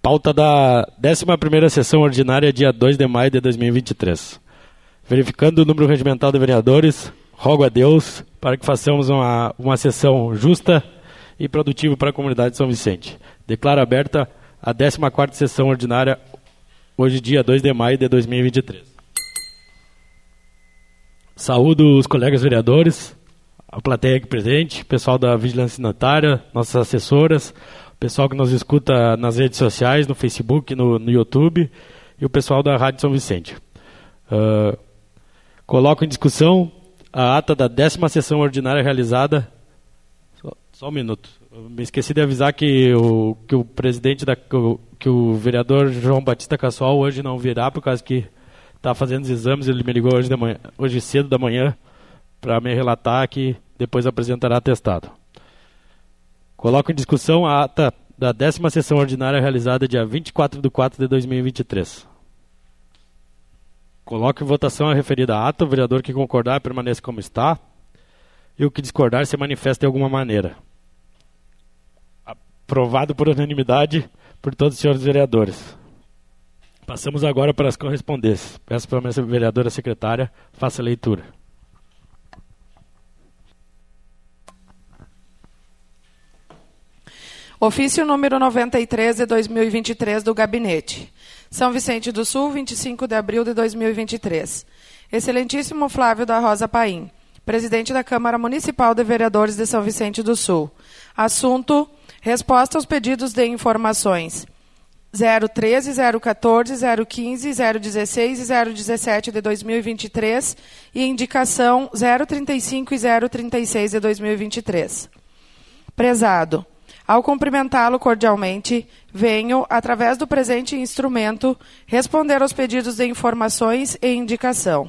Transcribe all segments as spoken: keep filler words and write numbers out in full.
Pauta da décima primeira sessão ordinária, dia dois de maio de dois mil e vinte e três. Verificando o número regimental de vereadores, rogo a Deus para que façamos uma, uma sessão justa e produtiva para a comunidade de São Vicente. Declaro aberta a décima quarta sessão ordinária, hoje dia dois de maio de dois mil e vinte e três. Saúdo os colegas vereadores, a plateia aqui presente, pessoal da Vigilância Sanitária, nossas assessoras, o pessoal que nos escuta nas redes sociais, no Facebook, no, no YouTube, e o pessoal da Rádio São Vicente. Uh, coloco em discussão a ata da décima sessão ordinária realizada. Só, só um minuto. Eu me esqueci de avisar que o, que o presidente, da, que, o, que o vereador João Batista Cassol hoje não virá, por causa que está fazendo os exames. Ele me ligou hoje, de manhã, hoje cedo da manhã para me relatar que depois apresentará atestado. Coloco em discussão a ata da décima sessão ordinária realizada dia vinte e quatro de quatro de dois mil e vinte e três. Coloco em votação a referida ata. O vereador que concordar permaneça como está. E o que discordar se manifesta de alguma maneira. Aprovado por unanimidade por todos os senhores vereadores. Passamos agora para as correspondências. Peço para a minha vereadora secretária faça a leitura. Ofício número noventa e três de dois mil e vinte e três do Gabinete. São Vicente do Sul, vinte e cinco de abril de dois mil e vinte e três. Excelentíssimo Flávio da Rosa Paim, presidente da Câmara Municipal de Vereadores de São Vicente do Sul. Assunto: resposta aos pedidos de informações zero treze, zero quatorze, zero quinze, zero dezesseis e zero dezessete de dois mil e vinte e três e indicação zero trinta e cinco e zero trinta e seis de dois mil e vinte e três. Prezado, ao cumprimentá-lo cordialmente, venho, através do presente instrumento, responder aos pedidos de informações e indicação.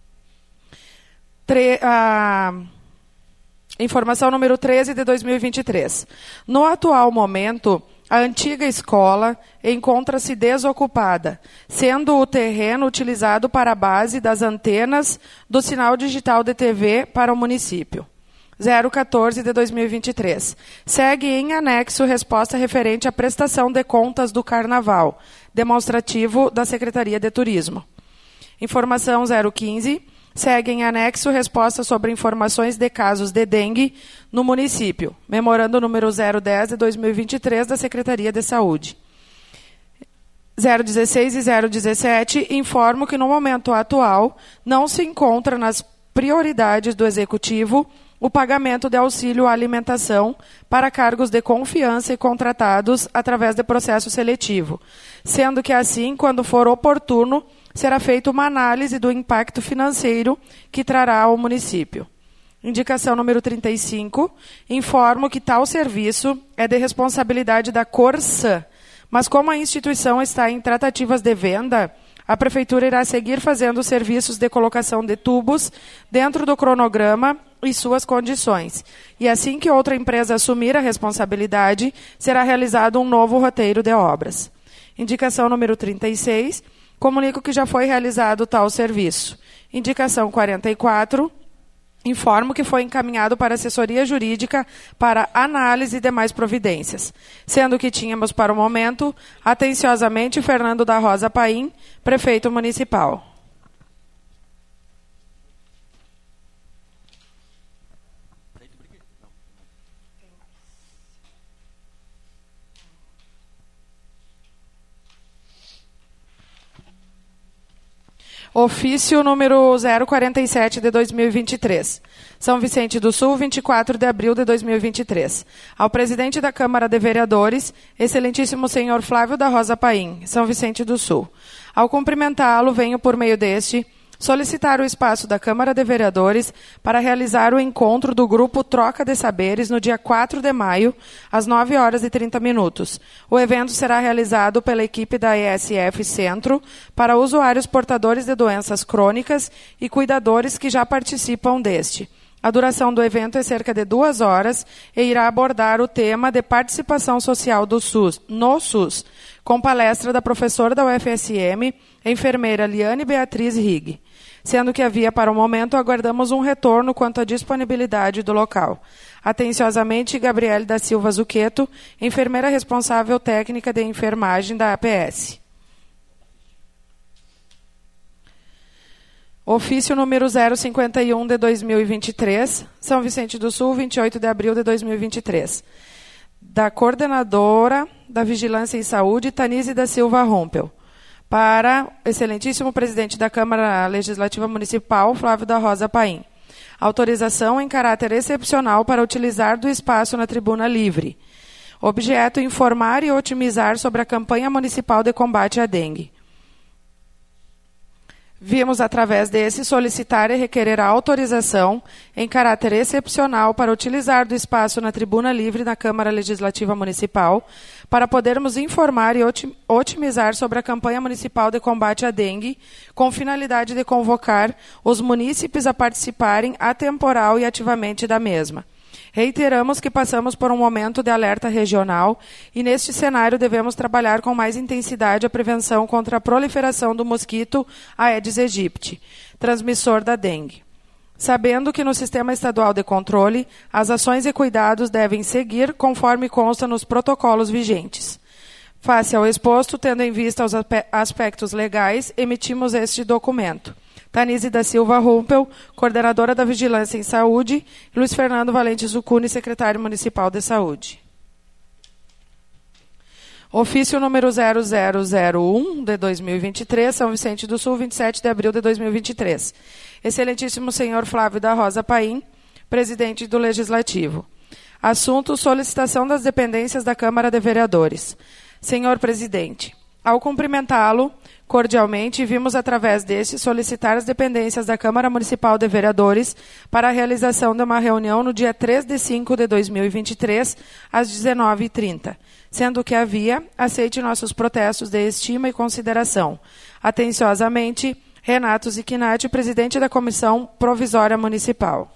Tre a... Informação número treze de dois mil e vinte e três. No atual momento, a antiga escola encontra-se desocupada, sendo o terreno utilizado para a base das antenas do sinal digital de T V para o município. zero quatorze de dois mil e vinte e três. Segue em anexo resposta referente à prestação de contas do Carnaval, demonstrativo da Secretaria de Turismo. Informação zero quinze. Segue em anexo resposta sobre informações de casos de dengue no município, memorando número zero dez de dois mil e vinte e três da Secretaria de Saúde. zero dezesseis e zero dezessete. Informo que no momento atual não se encontra nas prioridades do Executivo o pagamento de auxílio à alimentação para cargos de confiança e contratados através de processo seletivo, sendo que assim, quando for oportuno, será feita uma análise do impacto financeiro que trará ao município. Indicação número trinta e cinco. Informo que tal serviço é de responsabilidade da Corsã, mas como a instituição está em tratativas de venda, a Prefeitura irá seguir fazendo serviços de colocação de tubos dentro do cronograma e suas condições. E assim que outra empresa assumir a responsabilidade, será realizado um novo roteiro de obras. Indicação número trinta e seis. Comunico que já foi realizado tal serviço. Indicação quarenta e quatro. Informo que foi encaminhado para a assessoria jurídica para análise e demais providências, sendo que tínhamos para o momento, atenciosamente, Fernando da Rosa Paim, prefeito municipal. Ofício número zero quarenta e sete de dois mil e vinte e três. São Vicente do Sul, vinte e quatro de abril de dois mil e vinte e três. Ao presidente da Câmara de Vereadores, excelentíssimo senhor Flávio da Rosa Paim, São Vicente do Sul. Ao cumprimentá-lo, venho por meio deste solicitar o espaço da Câmara de Vereadores para realizar o encontro do grupo Troca de Saberes no dia quatro de maio, às nove horas e trinta minutos. O evento será realizado pela equipe da E S F Centro para usuários portadores de doenças crônicas e cuidadores que já participam deste. A duração do evento é cerca de duas horas e irá abordar o tema de participação social do SUS, no SUS, com palestra da professora da U F S M, enfermeira Liane Beatriz Rigg. sendo que havia, para o momento, aguardamos um retorno quanto à disponibilidade do local. Atenciosamente, Gabriele da Silva Zucchetto, enfermeira responsável técnica de enfermagem da A P S. Ofício número zero cinquenta e um de dois mil e vinte e três, São Vicente do Sul, vinte e oito de abril de dois mil e vinte e três. Da coordenadora da Vigilância em Saúde, Tanise da Silva Rumpel. Para o excelentíssimo presidente da Câmara Legislativa Municipal, Flávio da Rosa Paim. Autorização em caráter excepcional para utilizar do espaço na tribuna livre. Objeto: informar e otimizar sobre a campanha municipal de combate à dengue. Vimos, através desse, solicitar e requerer a autorização em caráter excepcional para utilizar do espaço na tribuna livre da Câmara Legislativa Municipal para podermos informar e otimizar sobre a campanha municipal de combate à dengue, com finalidade de convocar os munícipes a participarem atemporal e ativamente da mesma. Reiteramos que passamos por um momento de alerta regional e, neste cenário, devemos trabalhar com mais intensidade a prevenção contra a proliferação do mosquito Aedes aegypti, transmissor da dengue. Sabendo que no Sistema Estadual de Controle, as ações e cuidados devem seguir conforme consta nos protocolos vigentes. Face ao exposto, tendo em vista os aspectos legais, emitimos este documento. Tanise da Silva Rumpel, coordenadora da Vigilância em Saúde, e Luiz Fernando Valente Zuccuni, secretário municipal de Saúde. Ofício número zero zero zero um de dois mil e vinte e três, São Vicente do Sul, vinte e sete de abril de dois mil e vinte e três. Excelentíssimo senhor Flávio da Rosa Paim, presidente do Legislativo. Assunto: solicitação das dependências da Câmara de Vereadores. Senhor presidente, ao cumprimentá-lo cordialmente, vimos, através deste, solicitar as dependências da Câmara Municipal de Vereadores para a realização de uma reunião no dia três de cinco de dois mil e vinte e três, às dezenove e trinta, sendo que havia, aceite nossos protestos de estima e consideração. Atenciosamente, Renato Zichinatti, presidente da Comissão Provisória Municipal.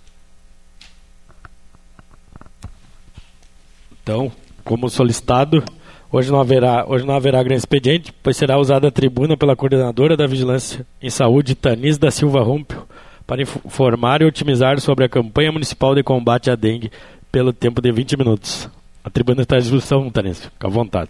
Então, como solicitado, Hoje não haverá, hoje não haverá grande expediente, pois será usada a tribuna pela coordenadora da Vigilância em Saúde, Tanise da Silva Rumpel, para informar e otimizar sobre a campanha municipal de combate à dengue pelo tempo de vinte minutos. A tribuna está à disposição, Tanise. Fica à vontade.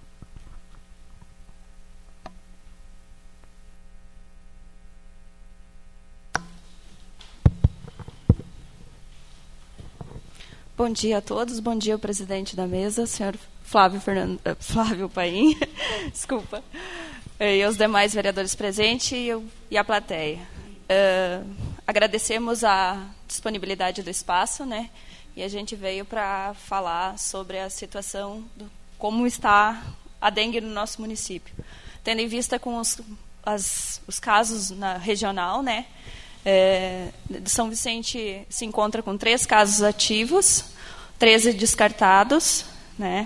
Bom dia a todos, bom dia ao presidente da mesa, senhor Flávio, Fernando, Flávio Paim, desculpa, e os demais vereadores presentes e, eu, e a plateia. Uh, agradecemos a disponibilidade do espaço, né? E a gente veio para falar sobre a situação, do, como está a dengue no nosso município. Tendo em vista com os, as, os casos na regional, né? É, São Vicente se encontra com três casos ativos, treze descartados, né?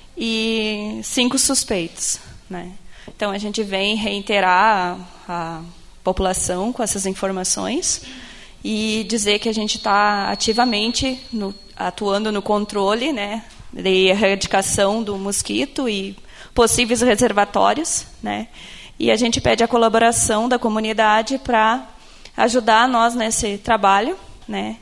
E cinco suspeitos, né? Então a gente vem reiterar a, a população com essas informações e dizer que a gente está ativamente no, atuando no controle, né, de erradicação do mosquito e possíveis reservatórios, né? E a gente pede a colaboração da comunidade para ajudar nós nesse trabalho, né,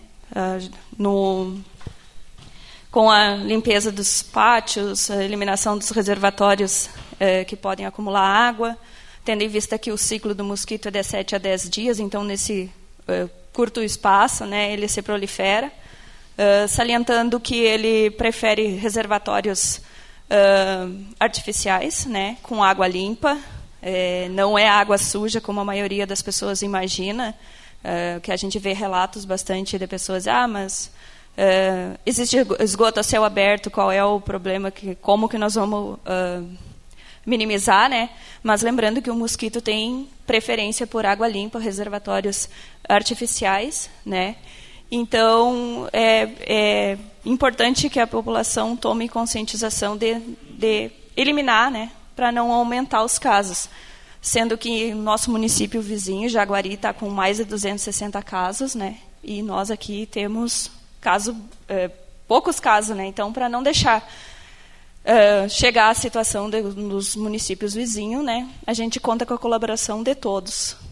no com a limpeza dos pátios, a eliminação dos reservatórios eh, que podem acumular água, tendo em vista que o ciclo do mosquito é de sete a dez dias, então nesse eh, curto espaço, né, ele se prolifera, eh, salientando que ele prefere reservatórios eh, artificiais, né, com água limpa, eh, não é água suja, como a maioria das pessoas imagina, eh, que a gente vê relatos bastante de pessoas, ah, mas Uh, existe esgoto a céu aberto, qual é o problema, que, como que nós vamos uh, minimizar, né? Mas lembrando que o mosquito tem preferência por água limpa, reservatórios artificiais, né? Então é, é importante que a população tome conscientização de, de eliminar, né? Para não aumentar os casos, sendo que o nosso município vizinho, Jaguari, está com mais de duzentos e sessenta casos, né? E nós aqui temos caso, é, poucos casos, né? Então, para não deixar é, chegar à situação de, dos municípios vizinhos, né, a gente conta com a colaboração de todos,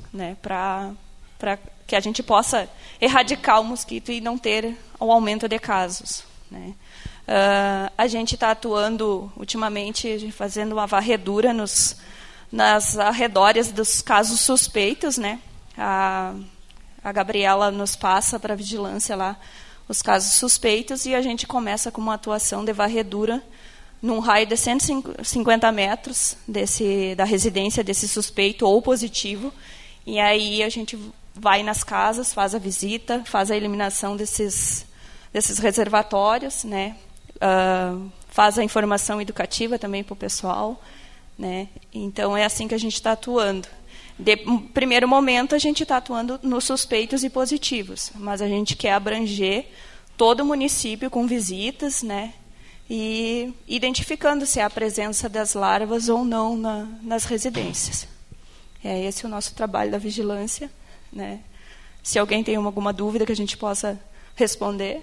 né, para para que a gente possa erradicar o mosquito e não ter o aumento de casos, né. Uh, a gente está atuando ultimamente, fazendo uma varredura nos, nas arredores dos casos suspeitos, né. A, a Gabriela nos passa para a vigilância lá os casos suspeitos e a gente começa com uma atuação de varredura num raio de cento e cinquenta metros desse, da residência desse suspeito ou positivo. E aí a gente vai nas casas, faz a visita, faz a eliminação desses, desses reservatórios, né? Uh, faz a informação educativa também para o pessoal, né? Então é assim que a gente está atuando. De primeiro momento a gente está atuando nos suspeitos e positivos, mas a gente quer abranger todo o município com visitas, né? E identificando se há a presença das larvas ou não na, nas residências. É esse o nosso trabalho da vigilância, né? Se alguém tem alguma dúvida que a gente possa responder.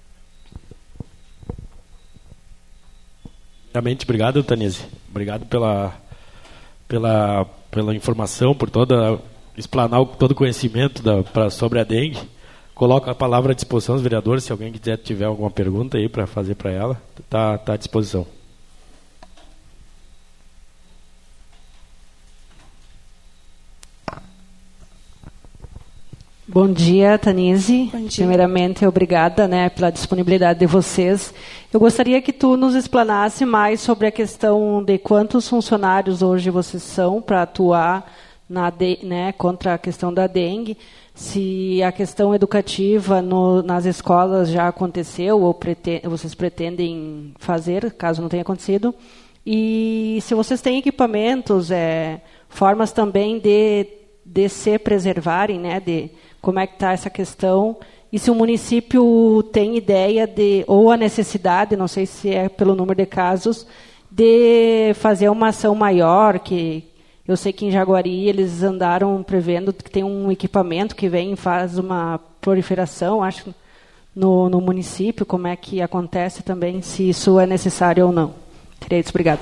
Realmente, obrigado, Tanise. Obrigado pela, pela, pela informação, por toda explanar todo o conhecimento da, pra, sobre a dengue. Coloco a palavra à disposição dos vereadores, se alguém quiser tiver alguma pergunta aí para fazer para ela, está tá à disposição. Bom dia, Tanise. Bom dia. Primeiramente, obrigada, né, pela disponibilidade de vocês. Eu gostaria que tu nos explanasse mais sobre a questão de quantos funcionários hoje vocês são para atuar na de, né, contra a questão da dengue, se a questão educativa no, nas escolas já aconteceu ou pretend, vocês pretendem fazer, caso não tenha acontecido, e se vocês têm equipamentos, é, formas também de, de se preservarem, né, de como é que está essa questão, e se o município tem ideia de, ou a necessidade, não sei se é pelo número de casos, de fazer uma ação maior, que eu sei que em Jaguari eles andaram prevendo que tem um equipamento que vem e faz uma proliferação, acho, no, no município, como é que acontece também, se isso é necessário ou não. Teria isso, obrigada.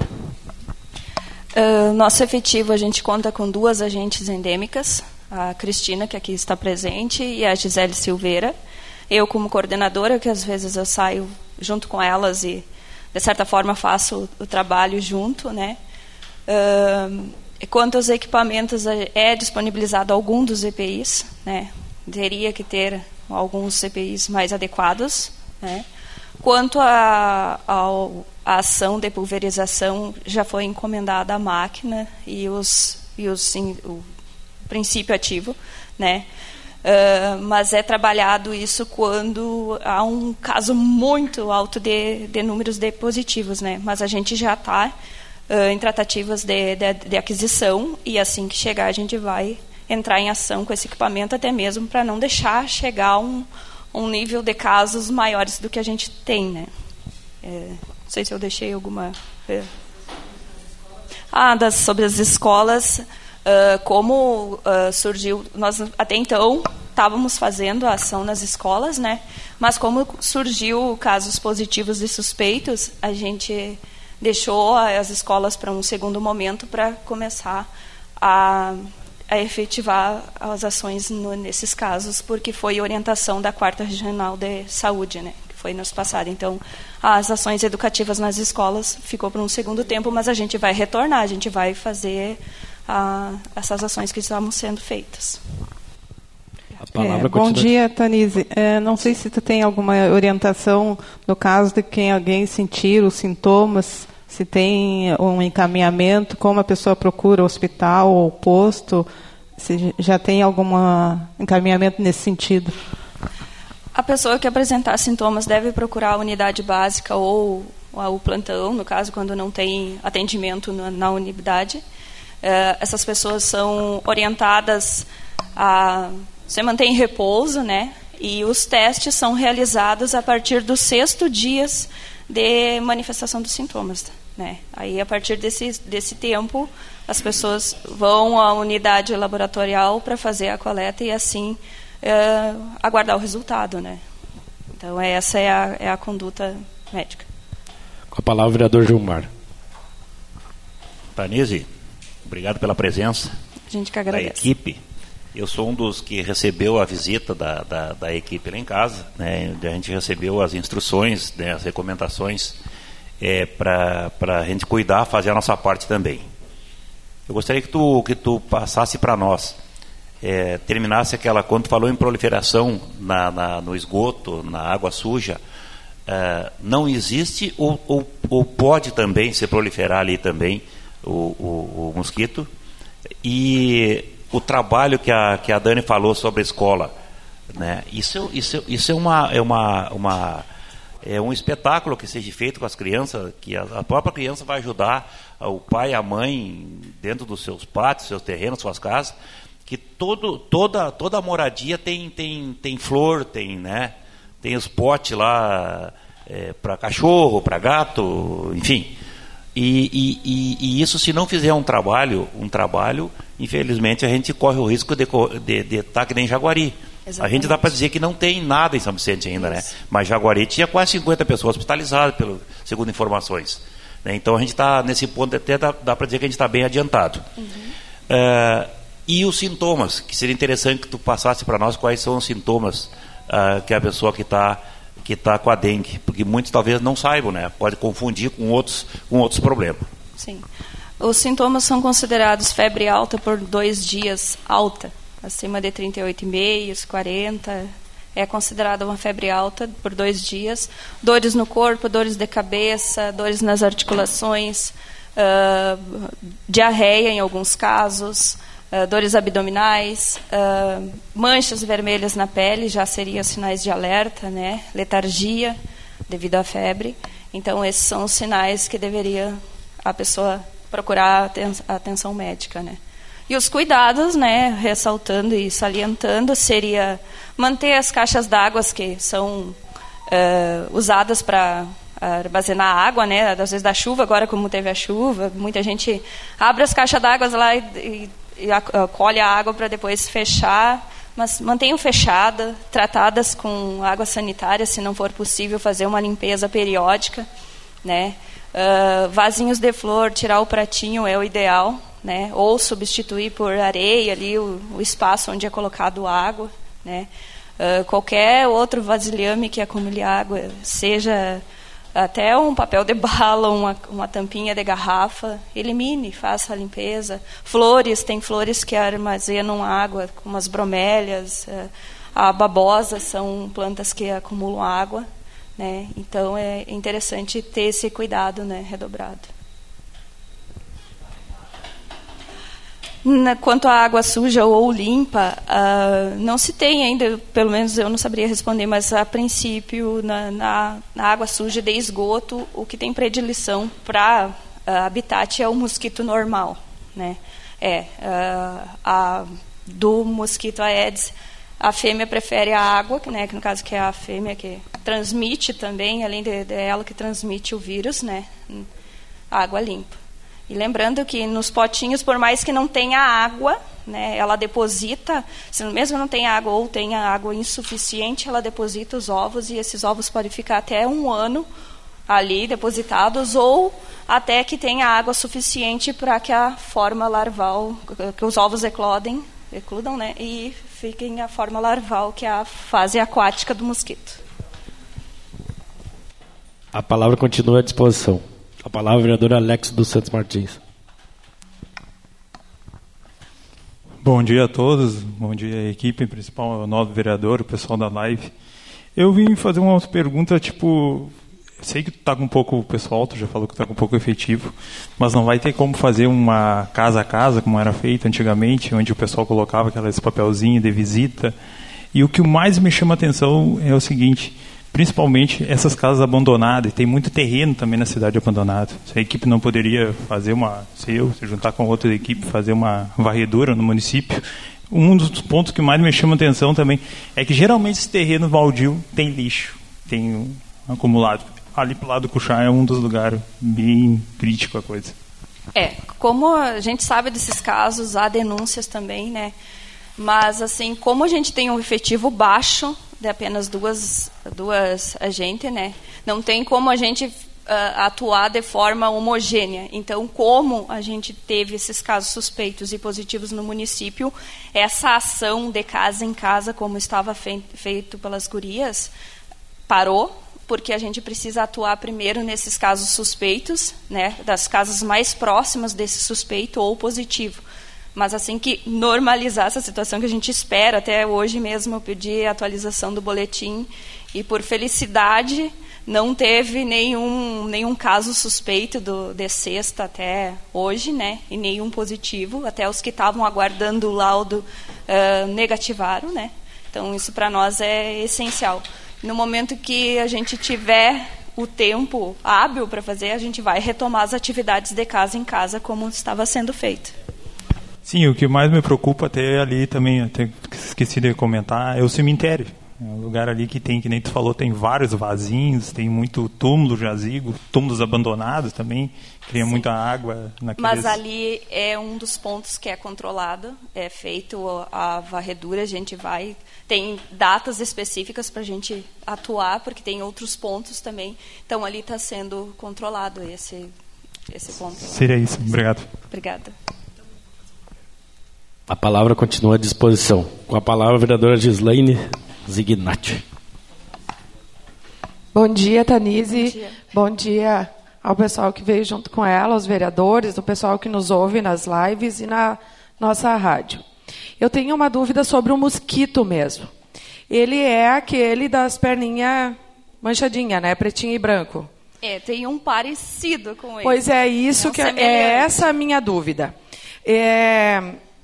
Uh, nosso efetivo, a gente conta com duas agentes endêmicas, a Cristina, que aqui está presente, e a Gisele Silveira. Eu, como coordenadora, que às vezes eu saio junto com elas e, de certa forma, faço o, o trabalho junto, né? Uh, quanto aos equipamentos, é disponibilizado algum dos E P Is, né? Teria que ter alguns E P Is mais adequados, né? Quanto à a, a ação de pulverização, já foi encomendada a máquina e, os, e os, sim, o princípio ativo, né? Uh, mas é trabalhado isso quando há um caso muito alto de, de números de positivos, né? Mas a gente já está uh, em tratativas de, de, de aquisição e assim que chegar a gente vai entrar em ação com esse equipamento, até mesmo para não deixar chegar a um, um nível de casos maiores do que a gente tem, né? É, não sei se eu deixei alguma... É. Ah, das, sobre as escolas... Uh, como uh, surgiu, nós até então estávamos fazendo a ação nas escolas, né? Mas como surgiu casos positivos e suspeitos, a gente deixou as escolas para um segundo momento para começar a, a efetivar as ações no, nesses casos, porque foi orientação da quarta Regional de Saúde, né? Que foi nos passado. Então, as ações educativas nas escolas ficou para um segundo tempo, mas a gente vai retornar, a gente vai fazer a, essas ações que estavam sendo feitas. A palavra é, bom dia, Tanise. É, não sei se tu tem alguma orientação no caso de quem alguém sentir os sintomas, se tem um encaminhamento, como a pessoa procura o hospital ou posto, se já tem algum encaminhamento nesse sentido. A pessoa que apresentar sintomas deve procurar a unidade básica ou o plantão, no caso, quando não tem atendimento na, na unidade. Uh, essas pessoas são orientadas a se manter em repouso, né? E os testes são realizados a partir dos sexto dias de manifestação dos sintomas, né? Aí, a partir desse, desse tempo, as pessoas vão à unidade laboratorial para fazer a coleta e, assim, uh, aguardar o resultado, né? Então, essa é a, é a conduta médica. Com a palavra, o vereador Gilmar. Tanise, obrigado pela presença a gente que da agradece. equipe. Eu sou um dos que recebeu a visita da, da, da equipe lá em casa, né? A gente recebeu as instruções, né, as recomendações é, para a gente cuidar, fazer a nossa parte também. Eu gostaria que tu, que tu passasse para nós, é, terminasse aquela, quando tu falou em proliferação na, na, no esgoto, na água suja, é, não existe ou, ou, ou pode também se proliferar ali também o, o, o mosquito? E o trabalho que a, que a Dani falou sobre a escola, né? Isso, isso, isso é, uma, é, uma, uma, é um espetáculo que seja feito com as crianças, que a, a própria criança vai ajudar o pai e a mãe dentro dos seus pátios, seus terrenos, suas casas, que todo, toda, toda a moradia tem, tem, tem flor, tem, né? Tem os potes lá é, para cachorro, para gato, enfim. E, e, e, e isso, se não fizer um trabalho, um trabalho, infelizmente a gente corre o risco de estar que nem Jaguari. Exatamente. A gente dá para dizer que não tem nada em São Vicente ainda, isso. Né? Mas Jaguari tinha quase cinquenta pessoas hospitalizadas, pelo, segundo informações. Né? Então a gente está nesse ponto, até dá, dá para dizer que a gente está bem adiantado. Uhum. Uh, e os sintomas, que seria interessante que tu passasse para nós quais são os sintomas uh, que a pessoa que está que está com a dengue, porque muitos talvez não saibam, né? Pode confundir com outros, com outros problemas. Sim. Os sintomas são considerados febre alta por dois dias alta, acima de trinta e oito vírgula cinco, quarenta, é considerada uma febre alta por dois dias. Dores no corpo, dores de cabeça, dores nas articulações, uh, diarreia em alguns casos, Uh, dores abdominais, uh, manchas vermelhas na pele, já seriam sinais de alerta, né? Letargia devido à febre. Então, esses são os sinais que deveria a pessoa procurar aten atenção médica, né? E os cuidados, né, ressaltando e salientando, seria manter as caixas d'água que são uh, usadas para armazenar água, né? Às vezes da chuva, agora como teve a chuva, muita gente abre as caixas d'água lá e, e e colhe a água para depois fechar, mas mantenham fechada, tratadas com água sanitária, se não for possível fazer uma limpeza periódica, né? Uh, vasinhos de flor, tirar o pratinho é o ideal, né? Ou substituir por areia ali o, o espaço onde é colocado água, né? Uh, qualquer outro vasilhame que acumule água, seja até um papel de bala, uma, uma tampinha de garrafa, elimine, faça a limpeza. Flores, tem flores que armazenam água, como as bromélias, a babosa, são plantas que acumulam água, né? Então é interessante ter esse cuidado, né, redobrado. Na, quanto à água suja ou limpa, uh, não se tem ainda, pelo menos eu não saberia responder, mas a princípio, na, na, na água suja de esgoto, o que tem predileção para uh, habitat é o mosquito normal, né? É, uh, a, do mosquito Aedes, a fêmea prefere a água, né, que no caso que é a fêmea que transmite também, além de, de ela que transmite o vírus, né, a água limpa. E lembrando que nos potinhos, por mais que não tenha água, né, ela deposita, se mesmo não tenha água ou tenha água insuficiente, ela deposita os ovos e esses ovos podem ficar até um ano ali depositados ou até que tenha água suficiente para que a forma larval, que os ovos eclodem, ecludam, né, e fiquem a forma larval, que é a fase aquática do mosquito. A palavra continua à disposição. A palavra é o vereador Alex dos Santos Martins. Bom dia a todos, bom dia a equipe, principal o novo vereador, o pessoal da live. Eu vim fazer uma pergunta, tipo, eu sei que tu tá com um pouco, o pessoal, tu já falou que tá com um pouco efetivo, mas não vai ter como fazer uma casa a casa, como era feito antigamente, onde o pessoal colocava aqueles papelzinhos de visita. E o que mais me chama a atenção é o seguinte, principalmente essas casas abandonadas, tem muito terreno também na cidade abandonado. Se a equipe não poderia fazer uma, se eu, se juntar com outra equipe, fazer uma varredura no município, um dos pontos que mais me chama a atenção também é que geralmente esse terreno baldio tem lixo, tem um acumulado. Ali pro lado do Cuxá é um dos lugares bem crítico a coisa. É, como a gente sabe desses casos, há denúncias também, né? Mas, assim, como a gente tem um efetivo baixo, de apenas duas, duas agentes, né? Não tem como a gente atuar de forma homogênea. Então, como a gente teve esses casos suspeitos e positivos no município, essa ação de casa em casa, como estava fe feito pelas gurias, parou, porque a gente precisa atuar primeiro nesses casos suspeitos, né, das casas mais próximas desse suspeito ou positivo. Mas assim que normalizar essa situação que a gente espera, até hoje mesmo eu pedi a atualização do boletim e, por felicidade, não teve nenhum, nenhum caso suspeito do, de sexta até hoje, né, e nenhum positivo. Até os que estavam aguardando o laudo uh, negativaram, né? Então, isso para nós é essencial. No momento que a gente tiver o tempo hábil para fazer, a gente vai retomar as atividades de casa em casa, como estava sendo feito. Sim, o que mais me preocupa até ali também, até esqueci de comentar, é o cemitério. É um lugar ali que tem, que nem tu falou, tem vários vasinhos, tem muito túmulo, jazigo, túmulos abandonados também, cria Sim. muita água naqueles... Mas ali é um dos pontos que é controlado, é feito a varredura, a gente vai... Tem datas específicas para a gente atuar, porque tem outros pontos também. Então, ali está sendo controlado esse, esse ponto. Seria isso. Obrigado. Obrigada. A palavra continua à disposição. Com a palavra, a vereadora Gislaine Zignatti. Bom dia, Tanise. Bom dia. Bom dia ao pessoal que veio junto com ela, aos vereadores, o pessoal que nos ouve nas lives e na nossa rádio. Eu tenho uma dúvida sobre o mosquito mesmo. Ele é aquele das perninhas manchadinhas, né? Pretinho e branco. É, tem um parecido com ele. Pois é, isso é um que é, é essa a minha dúvida. É...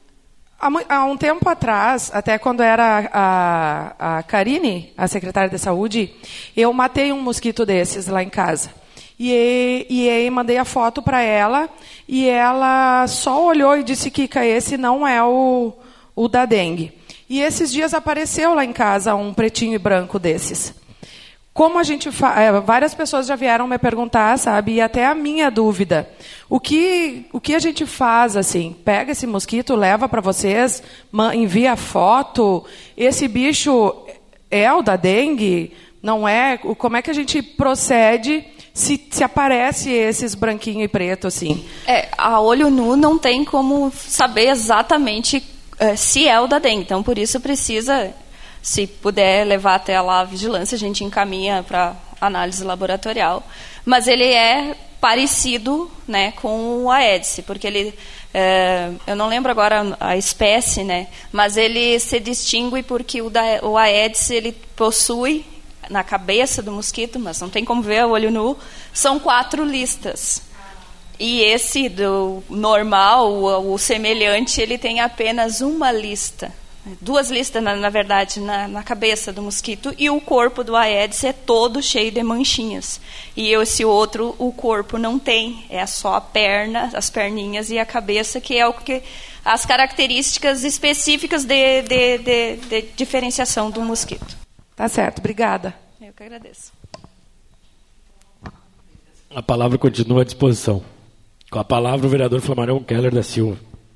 Há um tempo atrás, até quando era a, a Karine, a secretária de saúde, eu matei um mosquito desses lá em casa. E, e aí mandei a foto para ela, e ela só olhou e disse que esse não é o, o da dengue. E esses dias apareceu lá em casa um pretinho e branco desses. Como a gente fa... várias pessoas já vieram me perguntar, sabe? E até a minha dúvida. O que, o que a gente faz, assim? Pega esse mosquito, leva para vocês, envia foto. Esse bicho é o da dengue? Não é? Como é que a gente procede se, se aparece esses branquinho e preto, assim? É, a olho nu não tem como saber exatamente é, se é o da dengue. Então, por isso precisa... Se puder levar até lá a vigilância, a gente encaminha para análise laboratorial. Mas ele é parecido, né, com o Aedes, porque ele, é, eu não lembro agora a espécie, né, mas ele se distingue porque o, da, o Aedes ele possui na cabeça do mosquito, mas não tem como ver a olho nu, são quatro listas. E esse do normal, o, o semelhante, ele tem apenas uma lista. Duas listas, na, na verdade, na, na cabeça do mosquito, e o corpo do Aedes é todo cheio de manchinhas. E esse outro, o corpo não tem, é só a perna, as perninhas e a cabeça, que é o que as características específicas de, de, de, de diferenciação do mosquito. Tá certo, obrigada. Eu que agradeço. A palavra continua à disposição. Com a palavra, o vereador Flamarão Keller da Silva.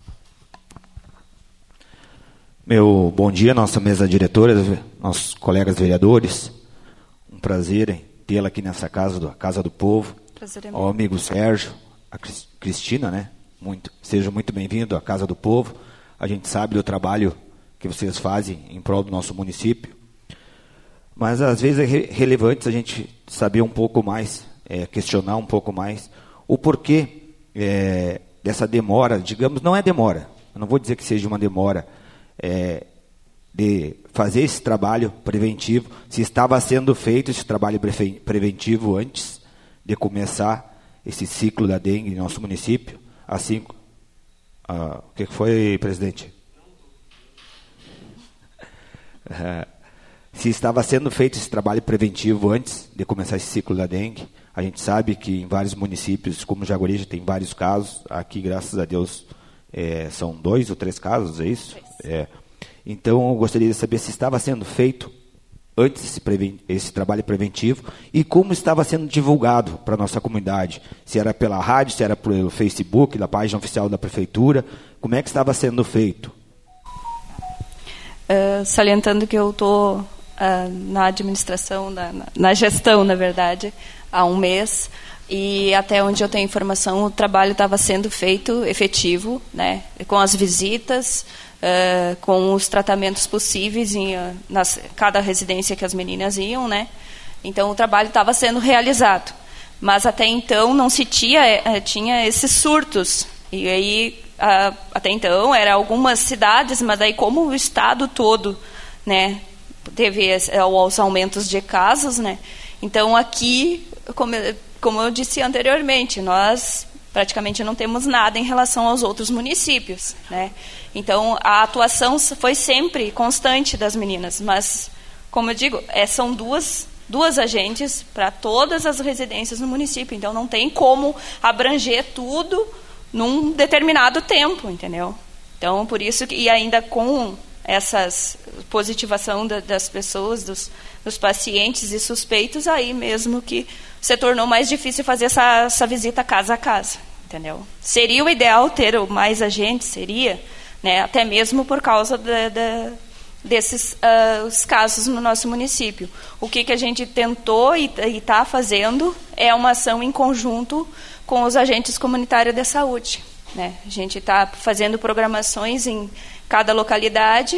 Meu bom dia, nossa mesa diretora, nossos colegas vereadores. Um prazer tê-la aqui nessa casa, do, Casa do Povo. Prazer é meu. Ao amigo Sérgio, a Cristina, né? Muito, seja muito bem-vindo à Casa do Povo. A gente sabe do trabalho que vocês fazem em prol do nosso município. Mas às vezes é re relevante a gente saber um pouco mais, é, questionar um pouco mais o porquê é, dessa demora, digamos, não é demora, eu não vou dizer que seja uma demora, É, de fazer esse trabalho preventivo, se estava sendo feito esse trabalho pre preventivo antes de começar esse ciclo da dengue em nosso município, assim, uh, o que foi, presidente? Uh, se estava sendo feito esse trabalho preventivo antes de começar esse ciclo da dengue. A gente sabe que em vários municípios, como Jaguari, já tem vários casos, aqui, graças a Deus, é, são dois ou três casos, é isso? É. Então, eu gostaria de saber se estava sendo feito antes esse, esse trabalho preventivo e como estava sendo divulgado para a nossa comunidade. Se era pela rádio, se era pelo Facebook, da página oficial da Prefeitura, como é que estava sendo feito? Uh, salientando que eu estou uh, na administração, na, na gestão, na verdade, há um mês. E até onde eu tenho informação, o trabalho estava sendo feito efetivo, né, com as visitas, uh, com os tratamentos possíveis em uh, nas, cada residência que as meninas iam, né. Então, o trabalho estava sendo realizado. Mas, até então, não se tinha, uh, tinha esses surtos. E aí, uh, até então, eram algumas cidades, mas daí, como o estado todo, né, teve os aumentos de casos, né, então, aqui, como Como eu disse anteriormente, nós praticamente não temos nada em relação aos outros municípios, né? Então, a atuação foi sempre constante das meninas, mas, como eu digo, é, são duas, duas agentes para todas as residências no município, então não tem como abranger tudo num determinado tempo, entendeu? Então, por isso, que, e ainda com essas positivação da, das pessoas, dos, dos pacientes e suspeitos, aí mesmo que se tornou mais difícil fazer essa, essa visita casa a casa, entendeu? Seria o ideal ter mais agentes, seria, né, até mesmo por causa de, de, desses uh, os casos no nosso município. O que, que a gente tentou e está fazendo é uma ação em conjunto com os agentes comunitários de saúde, né? A gente está fazendo programações em cada localidade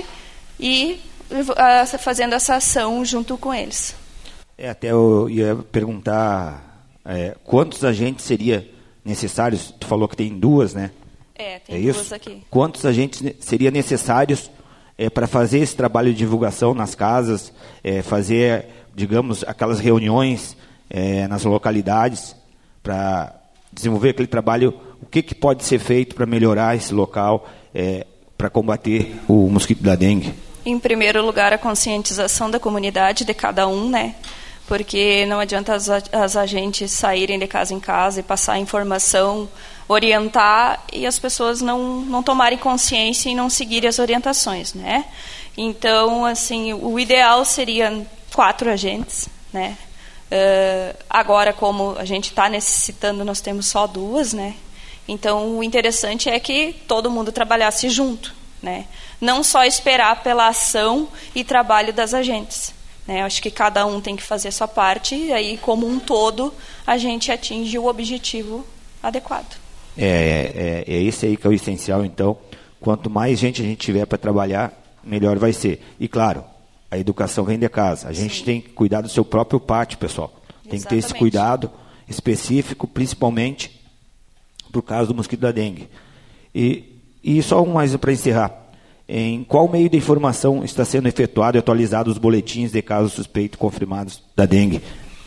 e uh, fazendo essa ação junto com eles. É, até eu ia perguntar é, quantos agentes seria necessários? Tu falou que tem duas, né? É, tem é duas isso? aqui. Quantos agentes seria necessários é, para fazer esse trabalho de divulgação nas casas, é, fazer, digamos, aquelas reuniões é, nas localidades, para desenvolver aquele trabalho? O que, que pode ser feito para melhorar esse local, é, para combater o mosquito da dengue? Em primeiro lugar, a conscientização da comunidade, de cada um, né? Porque não adianta as, as agentes saírem de casa em casa e passar informação, orientar, e as pessoas não, não tomarem consciência e não seguirem as orientações, né? Então, assim, o ideal seria quatro agentes, né? Uh, agora, como a gente está necessitando, nós temos só duas, né? Então, o interessante é que todo mundo trabalhasse junto, né? Não só esperar pela ação e trabalho das agentes, né? Acho que cada um tem que fazer a sua parte e aí, como um todo, a gente atinge o objetivo adequado. É, é, é esse aí que é o essencial, então. Quanto mais gente a gente tiver para trabalhar, melhor vai ser. E, claro, a educação vem de casa. A gente Sim. tem que cuidar do seu próprio pátio, pessoal. Tem Exatamente. que ter esse cuidado específico, principalmente por causa do mosquito da dengue. E, e só um mais para encerrar. Em qual meio de informação está sendo efetuado e atualizado os boletins de casos suspeitos confirmados da dengue?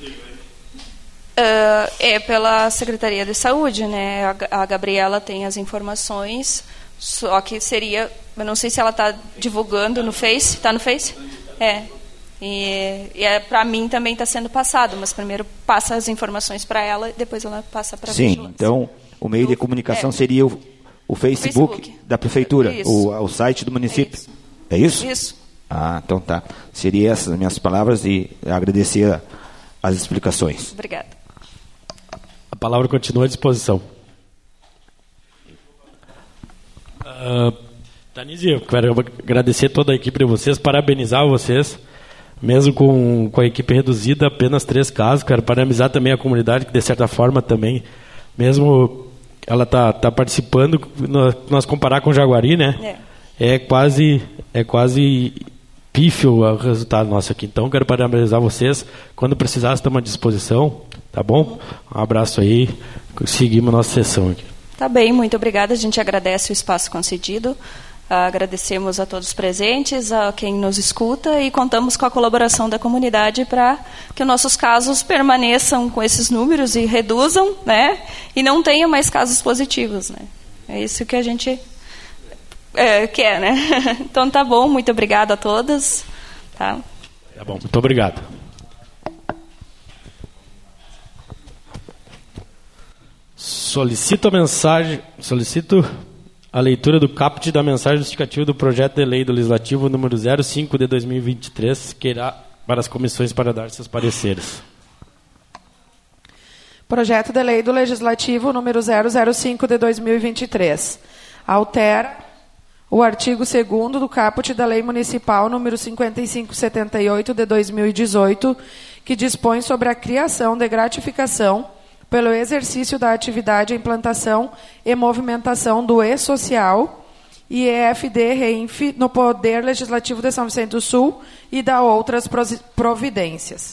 Uh, é pela Secretaria de Saúde, né? A, a Gabriela tem as informações, só que seria, eu não sei se ela está divulgando no Face, está no Face? É. E, e é, para mim também está sendo passado, mas primeiro passa as informações para ela e depois ela passa para a Sim, vigilância. Então o meio de comunicação é. seria o O Facebook, Facebook da Prefeitura, o, o site do município. É isso? É isso? Isso. Ah, então tá. Seria essas as minhas palavras e agradecer a, as explicações. Obrigada. A palavra continua à disposição. Uh, Tanise, eu quero agradecer toda a equipe de vocês, parabenizar vocês, mesmo com, com a equipe reduzida, apenas três casos. Quero parabenizar também a comunidade, que de certa forma também, mesmo... ela está tá participando, nós, nós comparar com Jaguari, né? É. é quase é quase pífio o resultado nosso aqui. Então, quero parabenizar vocês. Quando precisar, estamos à disposição, tá bom? Um abraço aí, seguimos nossa sessão aqui. Tá bem, muito obrigada. A gente agradece o espaço concedido. Agradecemos a todos os presentes, a quem nos escuta, e contamos com a colaboração da comunidade para que nossos casos permaneçam com esses números e reduzam, né? E não tenham mais casos positivos, né? É isso que a gente é, quer, né? Então tá bom, muito obrigada a todas. Tá, tá bom, muito obrigado. Solicito a mensagem, solicito a leitura do caput da mensagem justificativa do projeto de lei do legislativo número zero cinco de dois mil e vinte e três, que irá para as comissões para dar seus pareceres. Projeto de lei do legislativo número zero zero cinco de dois mil e vinte e três. Altera o artigo segundo do caput da lei municipal número cinquenta e cinco setenta e oito de dois mil e dezoito, que dispõe sobre a criação de gratificação pelo exercício da atividade, a implantação e movimentação do E-Social e E F D REINF no Poder Legislativo de São Vicente do Sul e da outras providências.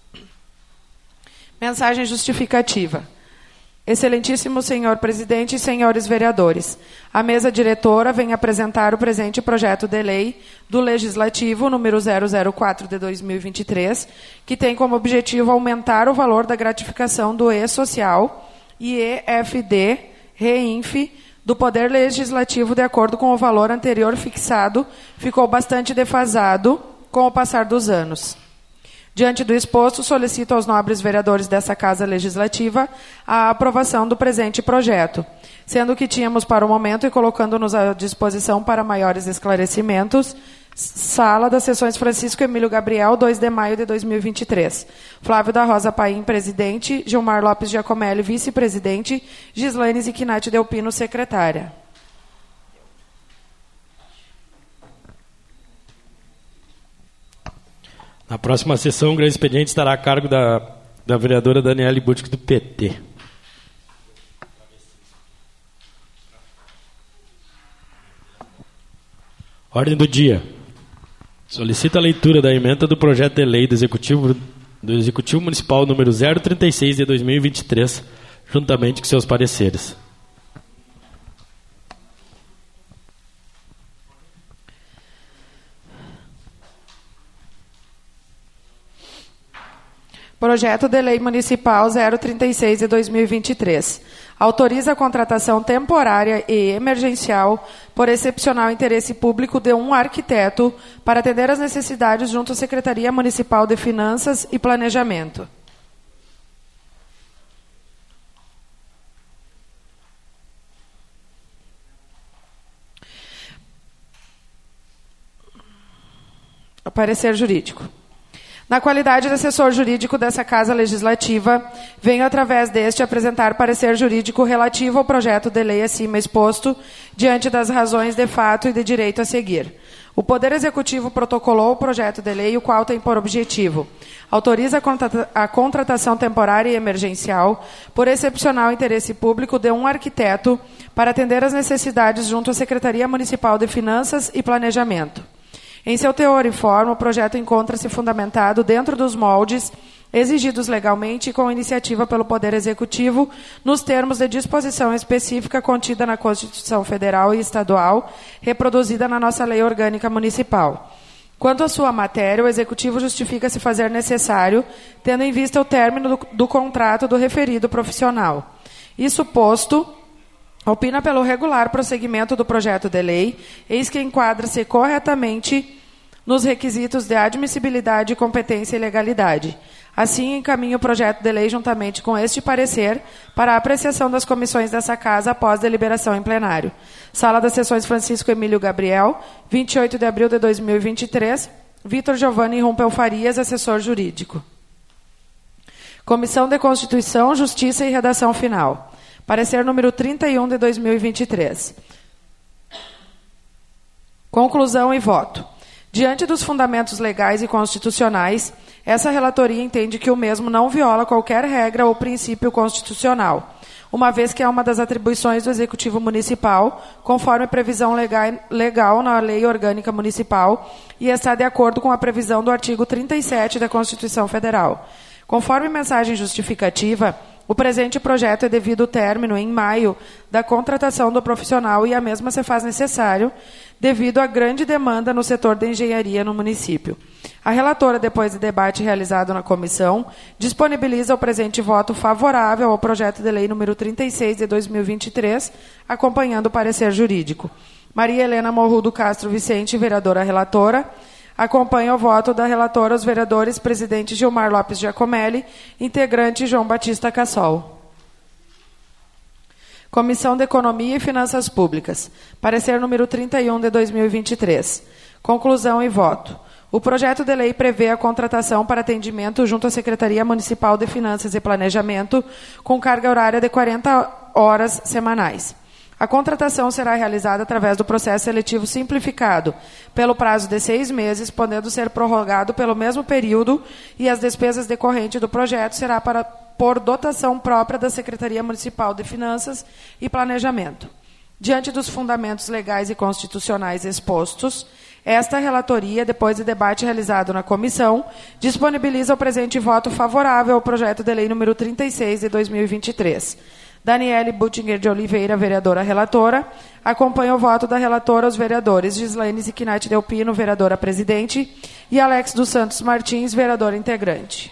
Mensagem justificativa. Excelentíssimo senhor presidente e senhores vereadores, a mesa diretora vem apresentar o presente projeto de lei do Legislativo número zero zero quatro de dois mil e vinte e três, que tem como objetivo aumentar o valor da gratificação do E-Social e E F D REINF do Poder Legislativo de acordo com o valor anterior fixado, ficou bastante defasado com o passar dos anos. Diante do exposto, solicito aos nobres vereadores dessa Casa Legislativa a aprovação do presente projeto, sendo que tínhamos para o momento e colocando-nos à disposição para maiores esclarecimentos, Sala das Sessões Francisco Emílio Gabriel, dois de maio de dois mil e vinte e três. Flávio da Rosa Paim, presidente. Gilmar Lopes Giacomelli, vice-presidente. Gislaine Ziquinati Delpino, secretária. Na próxima sessão, o grande expediente estará a cargo da, da vereadora Daniele Buttick, do P T. Ordem do dia. Solicita a leitura da emenda do projeto de lei do Executivo, do Executivo Municipal número zero trinta e seis de dois mil e vinte e três, juntamente com seus pareceres. Projeto de Lei Municipal zero trinta e seis de dois mil e vinte e três. Autoriza a contratação temporária e emergencial por excepcional interesse público de um arquiteto para atender às necessidades junto à Secretaria Municipal de Finanças e Planejamento. Parecer jurídico. Na qualidade de assessor jurídico dessa Casa Legislativa, venho, através deste, apresentar parecer jurídico relativo ao projeto de lei acima exposto, diante das razões de fato e de direito a seguir. O Poder Executivo protocolou o projeto de lei, o qual tem por objetivo: autoriza a contratação temporária e emergencial, por excepcional interesse público, de um arquiteto para atender às necessidades junto à Secretaria Municipal de Finanças e Planejamento. Em seu teor e forma, o projeto encontra-se fundamentado dentro dos moldes exigidos legalmente e com iniciativa pelo Poder Executivo, nos termos de disposição específica contida na Constituição Federal e Estadual, reproduzida na nossa Lei Orgânica Municipal. Quanto à sua matéria, o Executivo justifica-se fazer necessário, tendo em vista o término do, do contrato do referido profissional. Isso posto, opina pelo regular prosseguimento do projeto de lei, eis que enquadra-se corretamente nos requisitos de admissibilidade, competência e legalidade. Assim, encaminho o projeto de lei juntamente com este parecer para a apreciação das comissões dessa Casa após deliberação em plenário. Sala das Sessões Francisco Emílio Gabriel, vinte e oito de abril de dois mil e vinte e três, Vitor Giovanni Rumpel Farias, assessor jurídico. Comissão de Constituição, Justiça e Redação Final. Parecer número trinta e um de dois mil e vinte e três. Conclusão e voto. Diante dos fundamentos legais e constitucionais, essa relatoria entende que o mesmo não viola qualquer regra ou princípio constitucional, uma vez que é uma das atribuições do Executivo Municipal, conforme previsão legal na Lei Orgânica Municipal, e está de acordo com a previsão do artigo trinta e sete da Constituição Federal. Conforme mensagem justificativa, o presente projeto é devido ao término, em maio, da contratação do profissional e a mesma se faz necessário devido à grande demanda no setor da engenharia no município. A relatora, depois de debate realizado na comissão, disponibiliza o presente voto favorável ao projeto de lei número trinta e seis de dois mil e vinte e três, acompanhando o parecer jurídico. Maria Helena Morrudo Castro Vicente, vereadora relatora. Acompanha o voto da relatora os vereadores presidente Gilmar Lopes Giacomelli, integrante João Batista Cassol. Comissão de Economia e Finanças Públicas. Parecer número trinta e um de dois mil e vinte e três. Conclusão e voto. O projeto de lei prevê a contratação para atendimento junto à Secretaria Municipal de Finanças e Planejamento com carga horária de quarenta horas semanais. A contratação será realizada através do processo seletivo simplificado, pelo prazo de seis meses, podendo ser prorrogado pelo mesmo período, e as despesas decorrentes do projeto será para, por dotação própria da Secretaria Municipal de Finanças e Planejamento. Diante dos fundamentos legais e constitucionais expostos, esta relatoria, depois de debate realizado na comissão, disponibiliza o presente voto favorável ao projeto de lei número trinta e seis de dois mil e vinte e três. Daniele Buttinger de Oliveira, vereadora relatora. Acompanha o voto da relatora os vereadores Gislaine Ziquinati Delpino, vereadora presidente, e Alex dos Santos Martins, vereador integrante.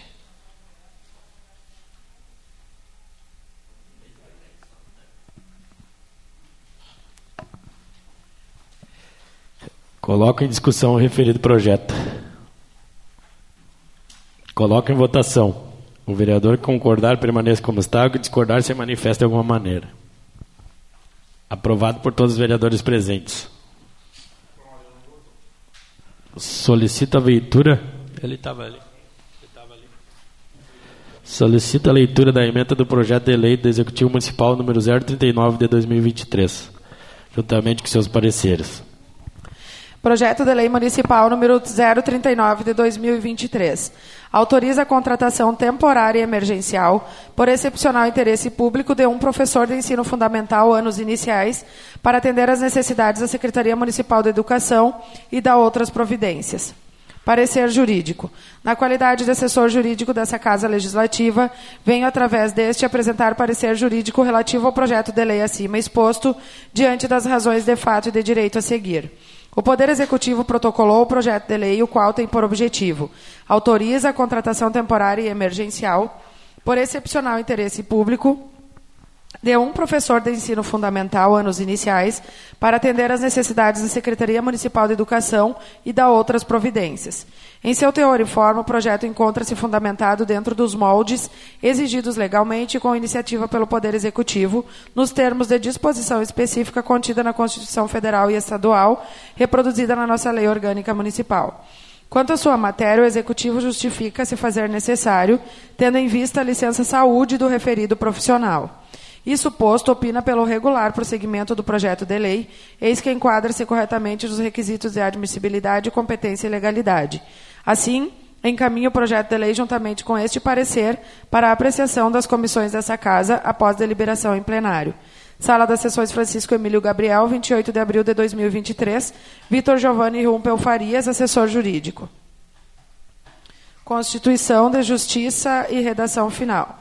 Coloco em discussão o referido projeto. Coloco em votação. O vereador que concordar permaneça como está, o que discordar se manifesta de alguma maneira. Aprovado por todos os vereadores presentes. Solicita a leitura. Ele estava ali. Solicita a leitura da emenda do projeto de lei do Executivo Municipal número zero trinta e nove de dois mil e vinte e três, juntamente com seus pareceres. Projeto de Lei Municipal número zero trinta e nove de dois mil e vinte e três. Autoriza a contratação temporária e emergencial por excepcional interesse público de um professor de ensino fundamental anos iniciais para atender às necessidades da Secretaria Municipal de Educação e da outras providências. Parecer jurídico. Na qualidade de assessor jurídico dessa Casa Legislativa, venho, através deste, apresentar parecer jurídico relativo ao projeto de lei acima exposto, diante das razões de fato e de direito a seguir. O Poder Executivo protocolou o projeto de lei, o qual tem por objetivo: autoriza a contratação temporária e emergencial, por excepcional interesse público, de um professor de ensino fundamental, anos iniciais, para atender às necessidades da Secretaria Municipal de Educação e da outras providências. Em seu teor e forma, o projeto encontra-se fundamentado dentro dos moldes exigidos legalmente e com iniciativa pelo Poder Executivo, nos termos de disposição específica contida na Constituição Federal e Estadual, reproduzida na nossa Lei Orgânica Municipal. Quanto à sua matéria, o Executivo justifica se fazer necessário, tendo em vista a licença saúde do referido profissional. Isso posto, opina pelo regular prosseguimento do projeto de lei, eis que enquadra-se corretamente nos requisitos de admissibilidade, competência e legalidade. Assim, encaminha o projeto de lei juntamente com este parecer para a apreciação das comissões dessa Casa após deliberação em plenário. Sala das Sessões Francisco Emílio Gabriel, vinte e oito de abril de dois mil e vinte e três. Vitor Giovanni Rumpel Farias, assessor jurídico. Constituição de Justiça e redação final.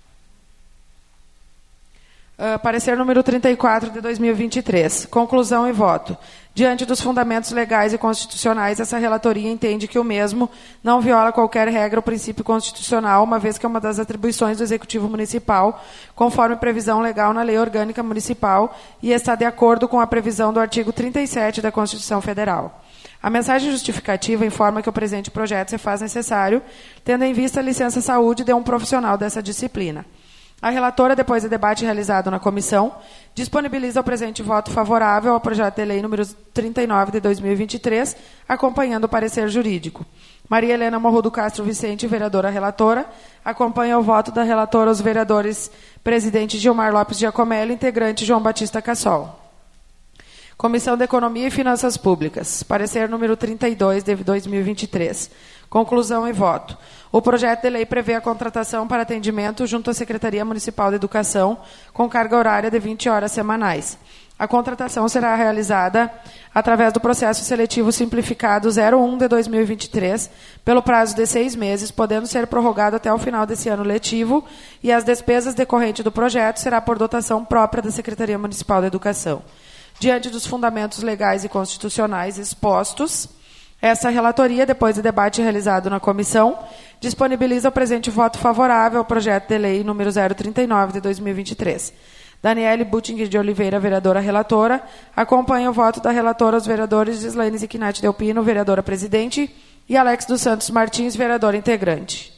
Uh, parecer número trinta e quatro de dois mil e vinte e três. Conclusão e voto. Diante dos fundamentos legais e constitucionais, essa relatoria entende que o mesmo não viola qualquer regra ou princípio constitucional, uma vez que é uma das atribuições do Executivo Municipal, conforme previsão legal na Lei Orgânica Municipal, e está de acordo com a previsão do artigo trinta e sete da Constituição Federal. A mensagem justificativa informa que o presente projeto se faz necessário, tendo em vista a licença saúde de um profissional dessa disciplina. A relatora, depois do debate realizado na comissão, disponibiliza o presente voto favorável ao projeto de lei número trinta e nove de dois mil e vinte e três, acompanhando o parecer jurídico. Maria Helena Morro do Castro Vicente, vereadora relatora, acompanha o voto da relatora os vereadores presidente Gilmar Lopes Giacomelli, integrante João Batista Cassol. Comissão de Economia e Finanças Públicas. Parecer número trinta e dois de dois mil e vinte e três. Conclusão e voto. O projeto de lei prevê a contratação para atendimento junto à Secretaria Municipal de Educação, com carga horária de vinte horas semanais. A contratação será realizada através do processo seletivo simplificado zero um de dois mil e vinte e três, pelo prazo de seis meses, podendo ser prorrogado até o final desse ano letivo, e as despesas decorrentes do projeto será por dotação própria da Secretaria Municipal de Educação. Diante dos fundamentos legais e constitucionais expostos, essa relatoria, depois do debate realizado na comissão, disponibiliza o presente voto favorável ao projeto de lei número zero trinta e nove de dois mil e vinte e três. Daniele Buttinger de Oliveira, vereadora relatora, acompanha o voto da relatora os vereadores Gislaine Ziquinati Delpino, vereadora presidente, e Alex dos Santos Martins, vereador integrante.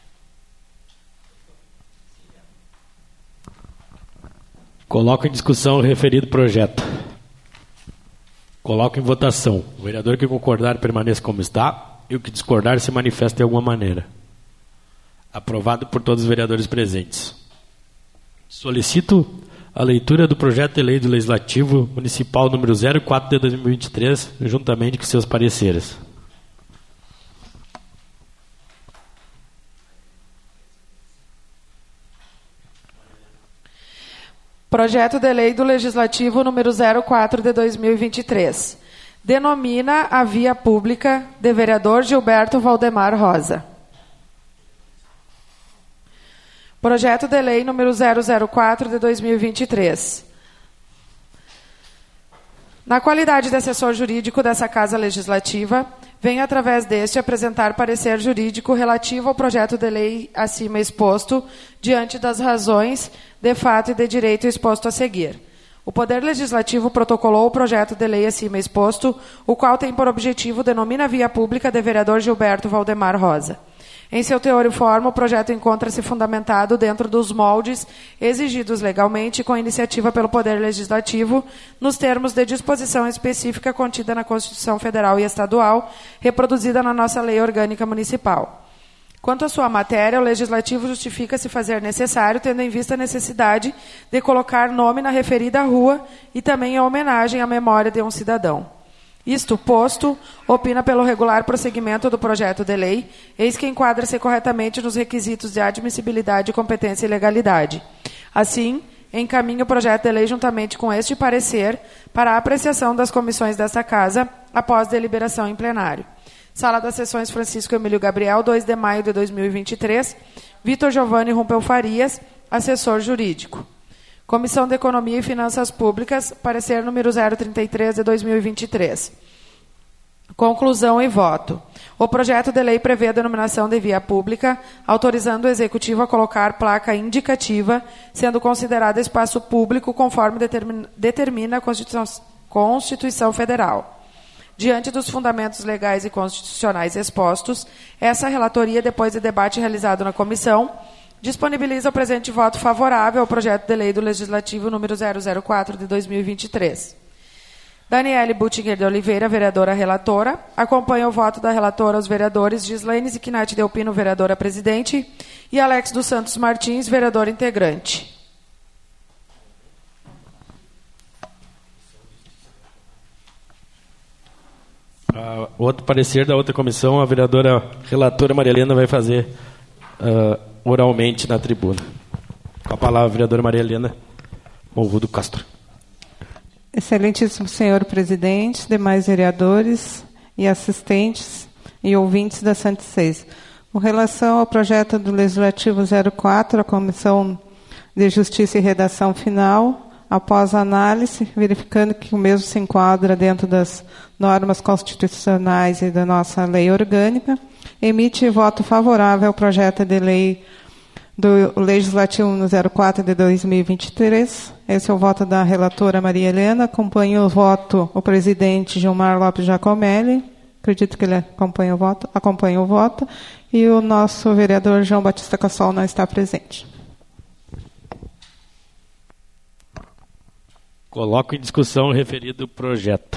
Coloco em discussão o referido projeto. Coloco em votação. O vereador que concordar permaneça como está, e o que discordar se manifesta de alguma maneira. Aprovado por todos os vereadores presentes. Solicito a leitura do projeto de lei do Legislativo Municipal número zero quatro de dois mil e vinte e três, juntamente com seus pareceres. Projeto de lei do Legislativo número zero quatro de dois mil e vinte e três. Denomina a via pública de vereador Gilberto Valdemar Rosa. Projeto de lei número zero zero quatro de dois mil e vinte e três. Na qualidade de assessor jurídico dessa Casa Legislativa, venho através deste apresentar parecer jurídico relativo ao projeto de lei acima exposto, diante das razões de fato e de direito exposto a seguir. O Poder Legislativo protocolou o projeto de lei acima exposto, o qual tem por objetivo denomina a via pública de vereador Gilberto Valdemar Rosa. Em seu teor e forma, o projeto encontra-se fundamentado dentro dos moldes exigidos legalmente com iniciativa pelo Poder Legislativo, nos termos de disposição específica contida na Constituição Federal e Estadual, reproduzida na nossa Lei Orgânica Municipal. Quanto à sua matéria, o Legislativo justifica-se fazer necessário, tendo em vista a necessidade de colocar nome na referida rua e também a homenagem à memória de um cidadão. Isto posto, opina pelo regular prosseguimento do projeto de lei, eis que enquadra-se corretamente nos requisitos de admissibilidade, competência e legalidade. Assim, encaminha o projeto de lei juntamente com este parecer para a apreciação das comissões desta Casa, após deliberação em plenário. Sala das Sessões Francisco Emílio Gabriel, dois de maio de dois mil e vinte e três. Vitor Giovanni Rumpel Farias, assessor jurídico. Comissão de Economia e Finanças Públicas, parecer número zero trinta e três de dois mil e vinte e três. Conclusão e voto. O projeto de lei prevê a denominação de via pública, autorizando o Executivo a colocar placa indicativa, sendo considerado espaço público conforme determina, determina a Constituição, Constituição Federal. Diante dos fundamentos legais e constitucionais expostos, essa relatoria, depois de debate realizado na comissão, disponibiliza o presente voto favorável ao projeto de lei do Legislativo número zero zero quatro de dois mil e vinte e três. Daniele Buttinger de Oliveira, vereadora relatora. Acompanha o voto da relatora os vereadores Gislaine Ziquinati Delpino, vereadora presidente, e Alex dos Santos Martins, vereador integrante. Uh, outro parecer da outra comissão, a vereadora relatora Maria Helena vai fazer uh, oralmente na tribuna. Com a palavra, a vereadora Maria Helena Morrudo Castro. Excelentíssimo senhor presidente, demais vereadores e assistentes e ouvintes da Santa Seis. Com relação ao projeto do Legislativo zero quatro, a Comissão de Justiça e Redação Final, após a análise, verificando que o mesmo se enquadra dentro das normas constitucionais e da nossa lei orgânica, emite voto favorável ao projeto de lei do Legislativo zero quatro de dois mil e vinte e três. Esse é o voto da relatora Maria Helena. Acompanha o voto o presidente Gilmar Lopes Giacomelli. Acredito que ele acompanha o voto. Acompanha o voto. E o nosso vereador João Batista Cassol não está presente. Coloco em discussão o referido projeto.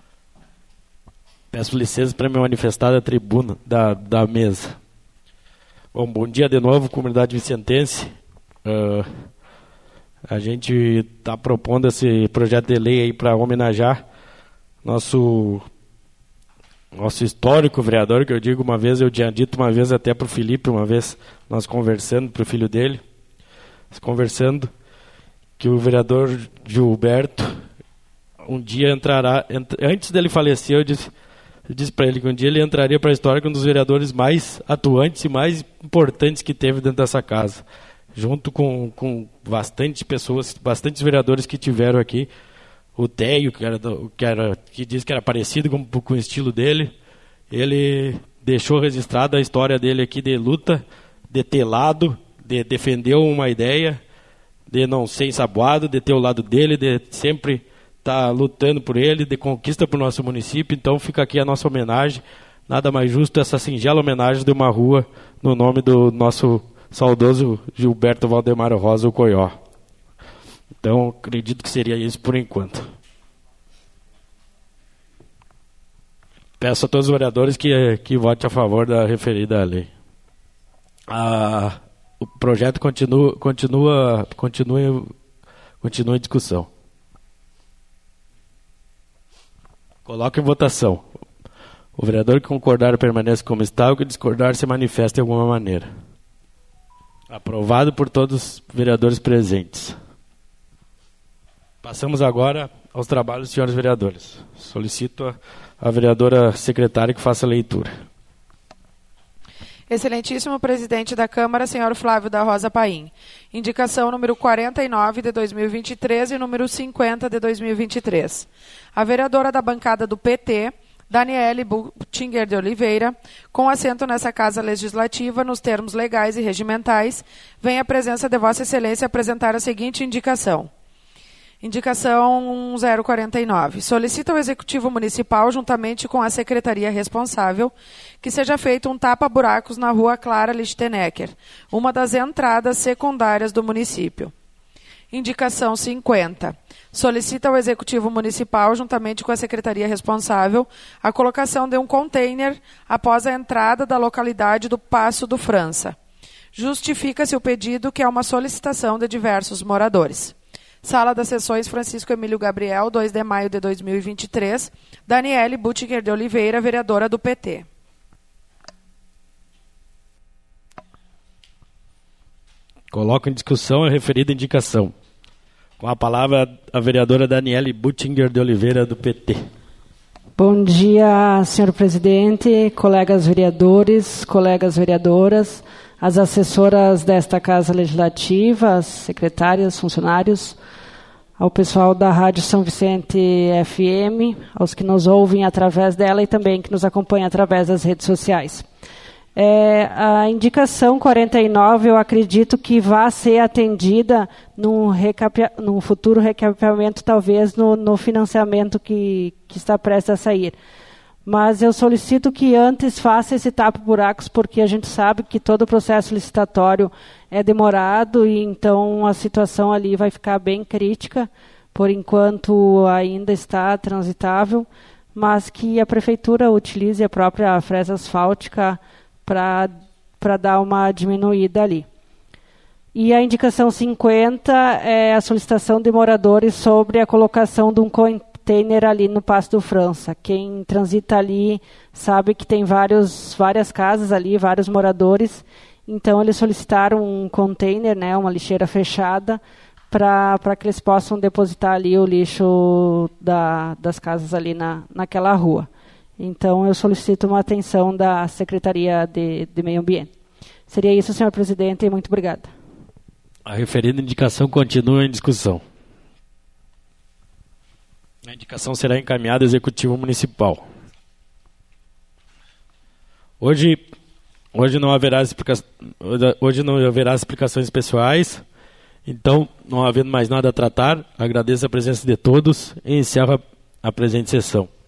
Peço licença para me manifestar da tribuna, da, da mesa. Bom, bom dia de novo, comunidade vicentense. Uh, a gente está propondo esse projeto de lei aí para homenagear nosso, nosso histórico vereador, que eu digo uma vez, eu tinha dito uma vez até para o Felipe, uma vez nós conversando, para o filho dele, conversando, que o vereador Gilberto um dia entrará, ent, antes dele falecer, eu disse, eu disse para ele que um dia ele entraria para a história como um dos vereadores mais atuantes e mais importantes que teve dentro dessa casa, junto com, com bastante pessoas, bastantes vereadores que tiveram aqui, o Teio, que, era do, que, era, que disse que era parecido com, com o estilo dele, ele deixou registrada a história dele aqui de luta, de ter lado, de defender uma ideia, de não ser ensaboado, de ter o lado dele, de sempre estar tá lutando por ele, de conquista para o nosso município. Então fica aqui a nossa homenagem. Nada mais justo essa singela homenagem de uma rua no nome do nosso saudoso Gilberto Valdemar Rosa, o Coió. Então acredito que seria isso por enquanto. Peço a todos os vereadores que, que votem a favor da referida lei. Ah, o projeto continua, continua, continua, continua em discussão. Coloque em votação. O vereador que concordar permanece como está, o que discordar se manifesta de alguma maneira. Aprovado por todos os vereadores presentes. Passamos agora aos trabalhos dos senhores vereadores. Solicito a, a vereadora secretária que faça a leitura. Excelentíssimo presidente da Câmara, senhor Flávio da Rosa Paim. Indicação número quarenta e nove de dois mil e vinte e três e número cinquenta de dois mil e vinte e três. A vereadora da bancada do P T, Daniele Butinger de Oliveira, com assento nessa Casa Legislativa, nos termos legais e regimentais, vem à presença de Vossa Excelência apresentar a seguinte indicação. Indicação zero quarenta e nove. Solicita ao Executivo Municipal, juntamente com a Secretaria responsável, que seja feito um tapa-buracos na Rua Clara Lichtenegger, uma das entradas secundárias do município. Indicação cinquenta. Solicita ao Executivo Municipal, juntamente com a Secretaria responsável, a colocação de um container após a entrada da localidade do Passo do França. Justifica-se o pedido, que é uma solicitação de diversos moradores. Sala das Sessões Francisco Emílio Gabriel, dois de maio de dois mil e vinte e três. Daniele Butinger de Oliveira, vereadora do P T. Coloco em discussão a referida indicação. Com a palavra, a vereadora Daniele Butinger de Oliveira, do P T. Bom dia, senhor presidente, colegas vereadores, colegas vereadoras, as assessoras desta Casa Legislativa, as secretárias, funcionários, ao pessoal da Rádio São Vicente F M, aos que nos ouvem através dela e também que nos acompanham através das redes sociais. É, a indicação quarenta e nove, eu acredito que vai ser atendida num, recapia, num futuro recapeamento, talvez no, no financiamento que, que está prestes a sair. Mas eu solicito que antes faça esse tapa-buracos, porque a gente sabe que todo o processo licitatório é demorado e então a situação ali vai ficar bem crítica, por enquanto ainda está transitável, mas que a Prefeitura utilize a própria fresa asfáltica para dar uma diminuída ali. E a indicação cinquenta é a solicitação de moradores sobre a colocação de um container ali no Passo do França. Quem transita ali sabe que tem vários, várias casas ali, vários moradores. Então, eles solicitaram um container, né, uma lixeira fechada, para que eles possam depositar ali o lixo da, das casas ali na, naquela rua. Então, eu solicito uma atenção da Secretaria de, de Meio Ambiente. Seria isso, senhor presidente, e muito obrigada. A referida indicação continua em discussão. A indicação será encaminhada ao Executivo Municipal. Hoje, hoje, não haverá explica... hoje não haverá explicações pessoais, então, não havendo mais nada a tratar, agradeço a presença de todos e encerro a presente sessão.